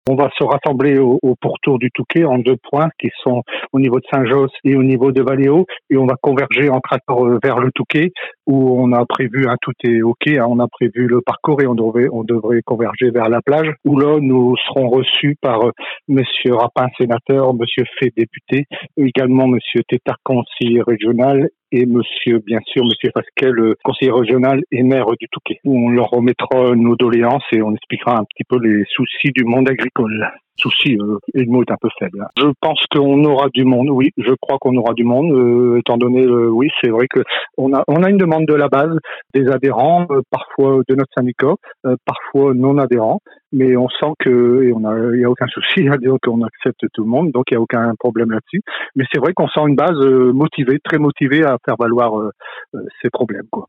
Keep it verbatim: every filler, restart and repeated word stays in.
On va se rassembler au, au pourtour du Touquet en deux points qui sont au niveau de Saint-Josse et au niveau de Valéo, et on va converger en tracteur vers le Touquet où on a prévu, hein, tout est ok, hein, on a prévu le parcours et on devrait, on devrait converger vers la plage où là nous serons reçus par euh, Monsieur Rapin, sénateur, Monsieur Fay, député, également Monsieur Tétard, conseiller régional, et Monsieur, bien sûr, Monsieur Fasquet, le conseiller régional et maire du Touquet. On leur remettra nos doléances et on expliquera un petit peu les soucis du monde agricole. Souci, euh, et le mot est un peu faible. Je pense qu'on aura du monde, oui, je crois qu'on aura du monde, euh, étant donné, euh, oui, c'est vrai que on a, on a une demande de la base, des adhérents, euh, parfois de notre syndicat, euh, parfois non adhérents, mais on sent que, et on a, il y a aucun souci à dire qu'on accepte tout le monde, donc il y a aucun problème là-dessus. Mais c'est vrai qu'on sent une base euh, motivée, très motivée à faire valoir euh, euh, ces problèmes, quoi.